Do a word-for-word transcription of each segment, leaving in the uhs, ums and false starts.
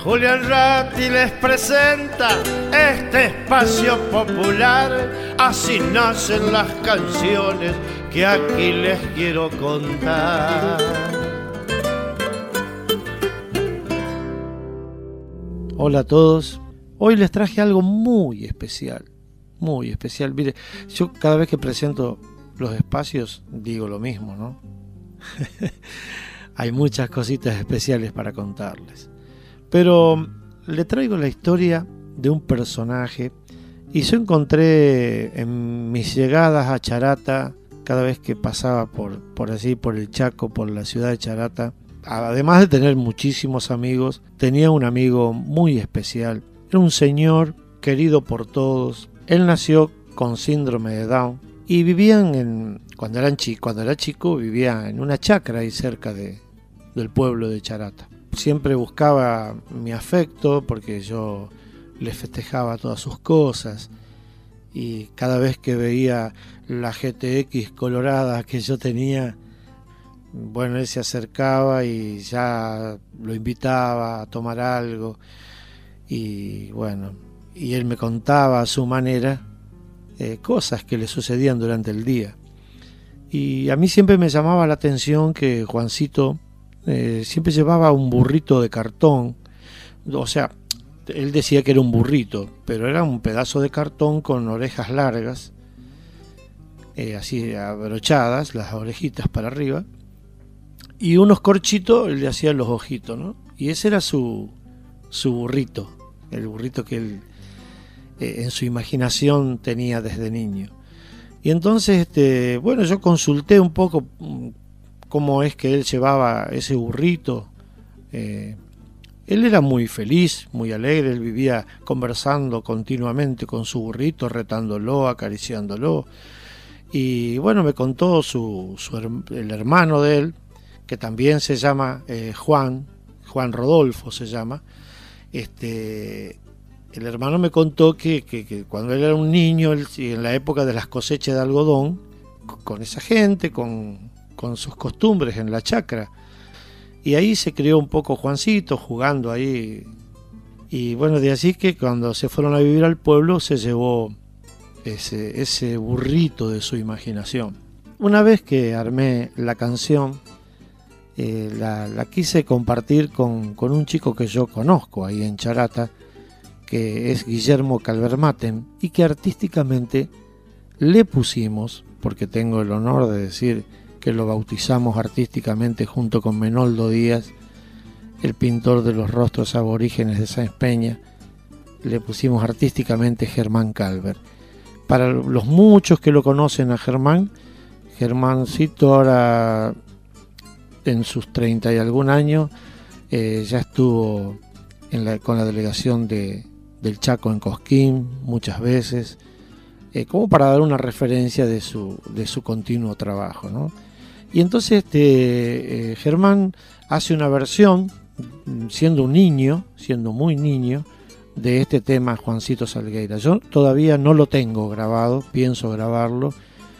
Julián Ratti les presenta este espacio popular. Así nacen las canciones que aquí les quiero contar. Hola a todos. Hoy les traje algo muy especial. Muy especial. Mire, yo cada vez que presento los espacios digo lo mismo, ¿no? Hay muchas cositas especiales para contarles. Pero le traigo la historia de un personaje y yo encontré en mis llegadas a Charata, cada vez que pasaba por, por allí, por el Chaco, por la ciudad de Charata, además de tener muchísimos amigos, tenía un amigo muy especial. Era un señor querido por todos. Él nació con síndrome de Down y vivían en, cuando, eran chi, cuando era chico, vivía en una chacra ahí cerca de, del pueblo de Charata. Siempre buscaba mi afecto porque yo le festejaba todas sus cosas y cada vez que veía la G T X colorada que yo tenía, bueno, él se acercaba y ya lo invitaba a tomar algo y bueno, y él me contaba a su manera eh, cosas que le sucedían durante el día. Y a mí siempre me llamaba la atención que Juancito Eh, siempre llevaba un burrito de cartón, o sea, él decía que era un burrito, pero era un pedazo de cartón con orejas largas, eh, así abrochadas, las orejitas para arriba, y unos corchitos, él le hacía los ojitos, ¿no? Y ese era su, su burrito, el burrito que él eh, en su imaginación tenía desde niño. Y entonces, este, bueno, yo consulté un poco cómo es que él llevaba ese burrito. Eh, él era muy feliz, muy alegre, él vivía conversando continuamente con su burrito, retándolo, acariciándolo. Y bueno, me contó su, su el hermano de él, que también se llama eh, Juan, Juan Rodolfo se llama. Este, el hermano me contó que, que, que cuando él era un niño, él, en la época de las cosechas de algodón, con esa gente, con con sus costumbres en la chacra, y ahí se crió un poco Juancito jugando ahí, y bueno, de allí que cuando se fueron a vivir al pueblo se llevó ese, ese burrito de su imaginación. Una vez que armé la canción, eh, la, la quise compartir con, con un chico que yo conozco ahí en Charata, que es Guillermo Calvermaten, y que artísticamente le pusimos, porque tengo el honor de decir que lo bautizamos artísticamente junto con Menoldo Díaz, el pintor de los rostros aborígenes de Sáenz Peña, le pusimos artísticamente Germán Calver. Para los muchos que lo conocen a Germán, Germancito ahora en sus treinta y algún años eh, ya estuvo en la, con la delegación de, del Chaco en Cosquín muchas veces, eh, como para dar una referencia de su, de su continuo trabajo, ¿no? Y entonces este, eh, Germán hace una versión, siendo un niño, siendo muy niño, de este tema Juancito Salgueira. Yo todavía no lo tengo grabado, pienso grabarlo,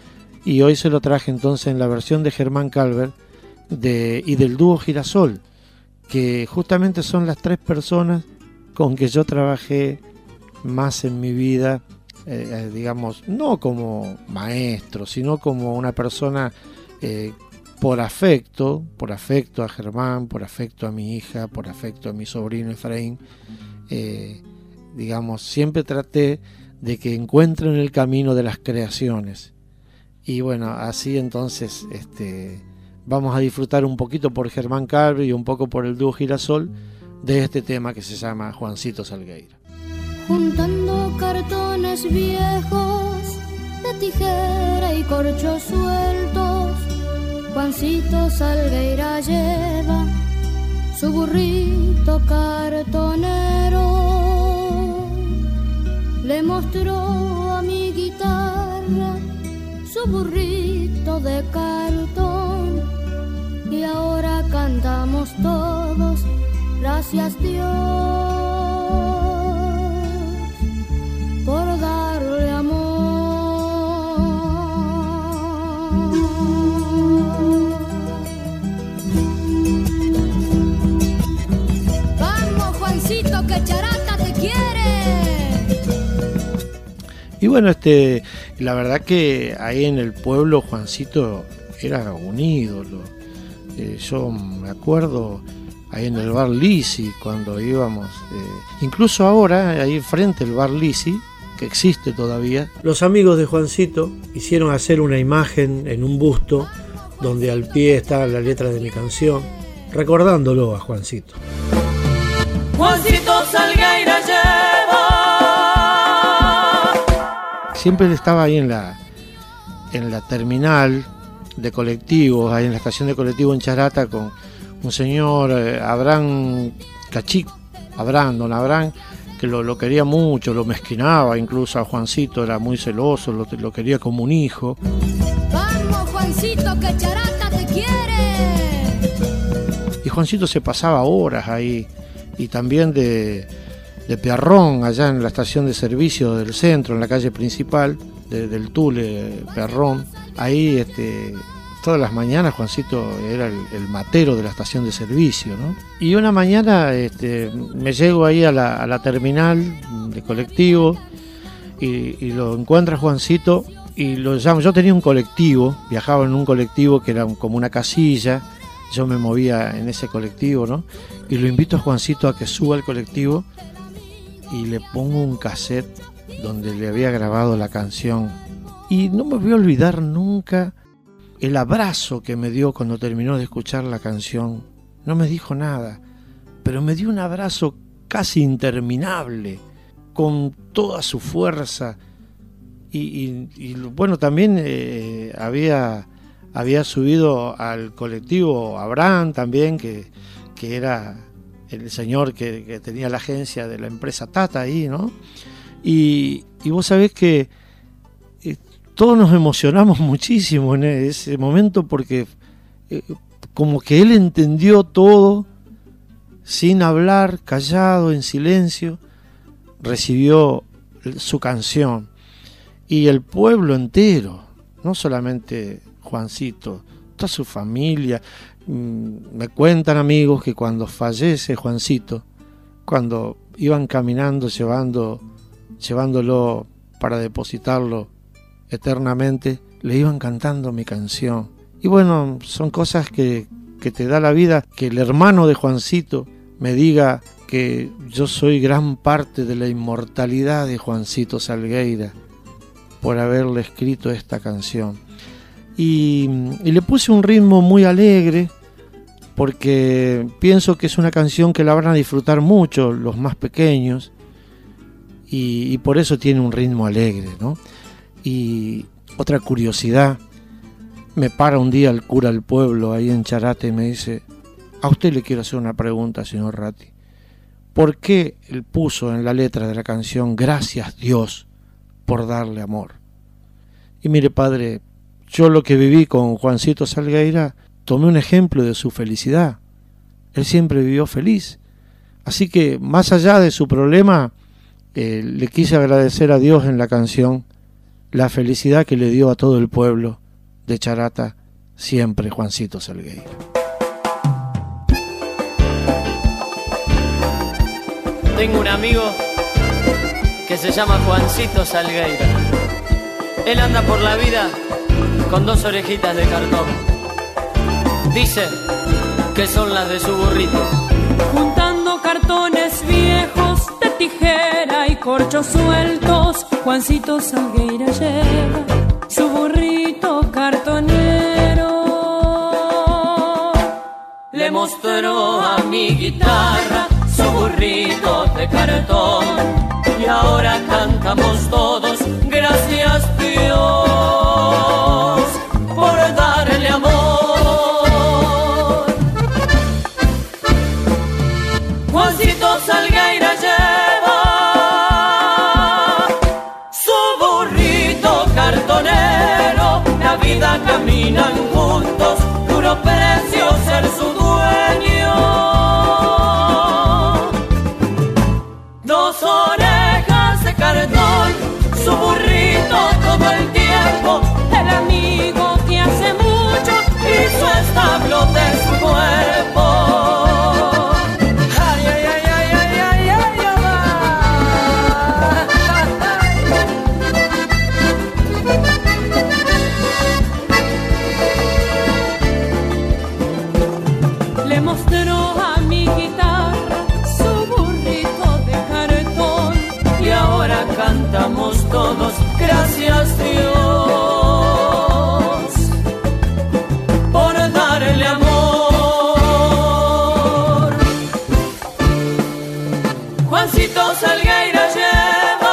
y hoy se lo traje entonces en la versión de Germán Calver de, y del dúo Girasol, que justamente son las tres personas con que yo trabajé más en mi vida, eh, digamos, no como maestro, sino como una persona Eh, por afecto, por afecto a Germán, por afecto a mi hija, por afecto a mi sobrino Efraín, eh, digamos, siempre traté de que encuentren el camino de las creaciones. Y bueno, así entonces este, vamos a disfrutar un poquito por Germán Calver y un poco por el dúo Girasol de este tema que se llama Juancito Salgueira. Juntando cartones viejos de tijera y corchos sueltos, Juancito Salgueira lleva su burrito cartonero. Le mostró a mi guitarra su burrito de cartón y ahora cantamos todos, gracias Dios, por darle amor. Vamos, Juancito. Y bueno, este, la verdad que ahí en el pueblo Juancito era un ídolo. Eh, yo me acuerdo ahí en el bar Lisi cuando íbamos, eh, incluso ahora ahí frente al bar Lisi, que existe todavía, los amigos de Juancito hicieron hacer una imagen en un busto donde al pie está la letra de mi canción, recordándolo a Juancito. Juancito Salgueira lleva. Siempre él estaba ahí en la, en la terminal de colectivos, ahí en la estación de colectivo en Charata, con un señor, eh, Abraham Cachic, Abraham, don Abraham, que lo, lo quería mucho, lo mezquinaba, incluso a Juancito era muy celoso, lo, lo quería como un hijo. Vamos, Juancito, que Charata te quiere. Y Juancito se pasaba horas ahí, y también de, de pearrón, allá en la estación de servicio del centro, en la calle principal, de, del Tule, Pearrón. Ahí, este, todas las mañanas Juancito era el, el matero de la estación de servicio, ¿no? Y una mañana este, me llego ahí a la, a la terminal de colectivo y, y lo encuentra Juancito y lo llamo. Yo tenía un colectivo, viajaba en un colectivo que era como una casilla, yo me movía en ese colectivo, ¿no? Y lo invito a Juancito a que suba al colectivo y le pongo un cassette donde le había grabado la canción. Y no me voy a olvidar nunca el abrazo que me dio cuando terminó de escuchar la canción. No me dijo nada, pero me dio un abrazo casi interminable, con toda su fuerza. Y, y, y bueno, también eh, había, había subido al colectivo Abraham también, que, que era el señor que, que tenía la agencia de la empresa Tata ahí, ¿no? Y, y vos sabés que eh, todos nos emocionamos muchísimo en ese momento porque eh, como que él entendió todo sin hablar, callado, en silencio, recibió su canción. Y el pueblo entero, no solamente Juancito, toda su familia. Me cuentan amigos que cuando fallece Juancito, cuando iban caminando llevando, llevándolo para depositarlo eternamente, le iban cantando mi canción. Y bueno, son cosas que, que te da la vida, que el hermano de Juancito me diga que yo soy gran parte de la inmortalidad de Juancito Salgueira por haberle escrito esta canción. Y, y le puse un ritmo muy alegre porque pienso que es una canción que la van a disfrutar mucho los más pequeños y, y por eso tiene un ritmo alegre, ¿no? Y otra curiosidad, me para un día el cura del pueblo ahí en Charate y me dice: a usted le quiero hacer una pregunta, señor Ratti. ¿Por qué él puso en la letra de la canción gracias Dios por darle amor? Y mire, padre, yo lo que viví con Juancito Salgueira, tomé un ejemplo de su felicidad. Él siempre vivió feliz. Así que más allá de su problema, eh, le quise agradecer a Dios en la canción la felicidad que le dio a todo el pueblo de Charata, siempre Juancito Salgueira. Tengo un amigo que se llama Juancito Salgueira. Él anda por la vida con dos orejitas de cartón. Dice que son las de su burrito. Juntando cartones viejos de tijera y corchos sueltos, Juancito Salgueira lleva su burrito cartonero. Le mostró a mi guitarra su burrito de cartón y ahora cantamos todos gracias Dios por darle amor. Juancito Salgueira lleva su burrito cartonero, la vida caminan juntos, duro precio ser su dueño. Dos orejas de cartón, su burrito todo el tiempo mostró a mi guitarra su burrito de cartón. Y ahora cantamos todos, gracias Dios, por darle amor. Juancito Salgueira lleva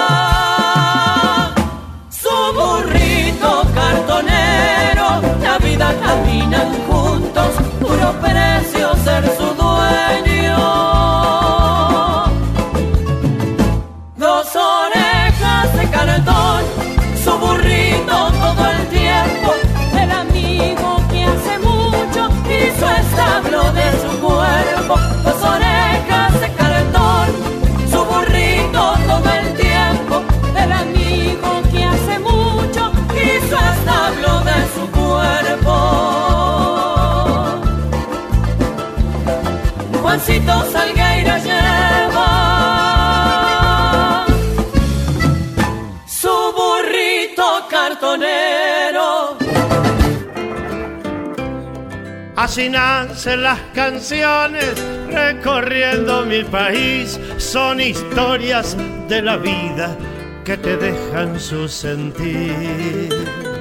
su burrito cartonero, la vida caminan juntos, puro precio ser su dueño. Dos orejas de cartón, su burrito todo el tiempo, El amigo que hace mucho hizo establo de su cuerpo. Dos orejas de cartón, su burrito todo el tiempo, el amigo que hace mucho hizo establo de su cuerpo. Juancito Salgueira lleva su burrito cartonero. Así nacen las canciones recorriendo mi país. Son historias de la vida que te dejan su sentir.